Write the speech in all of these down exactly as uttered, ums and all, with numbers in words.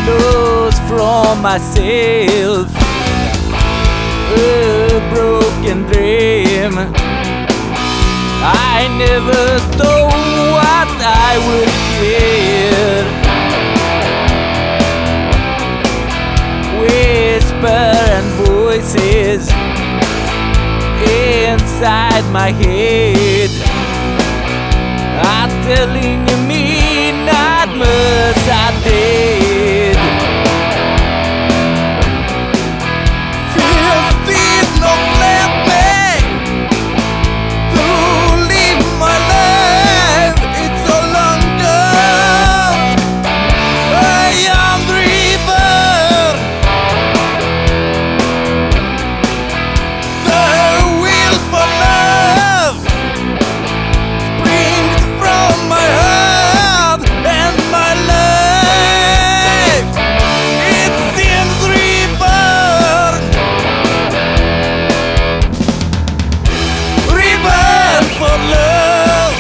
lost from myself, a broken dream. I never thought what I would hear. Whisper and voices inside my head are telling me not much I did. Fear did not let me to live my life. It's so long gone. I am the river, the will for love springs from my heart and my life. It seems reborn, reborn for love,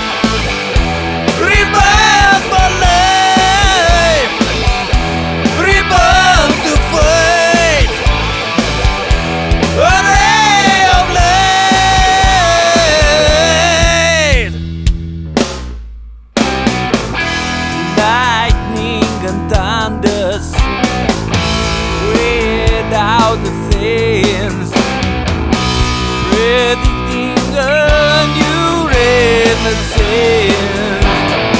reborn for life, reborn to fight a ray of light. Lightning and thunders without the sense, predicting a new renaissance.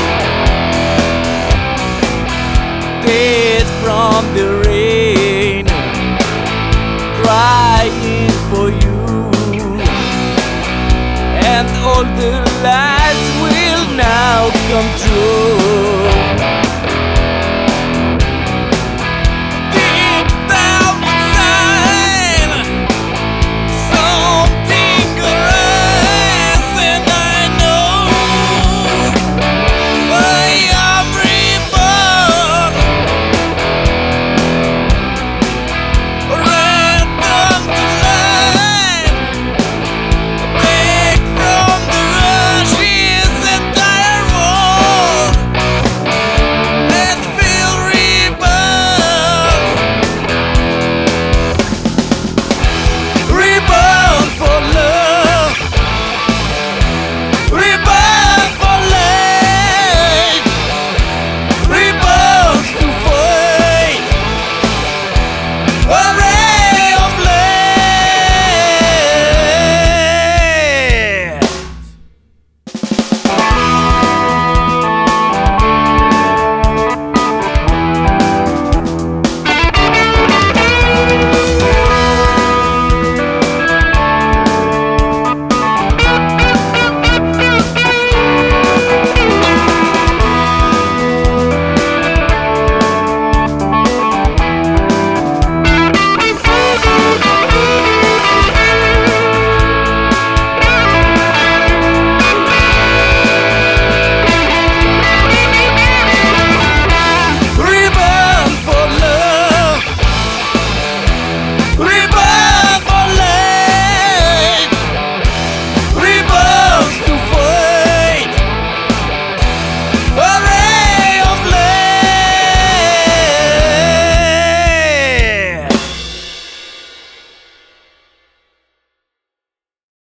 Death from the rain, crying for you, and all the lights will now come true.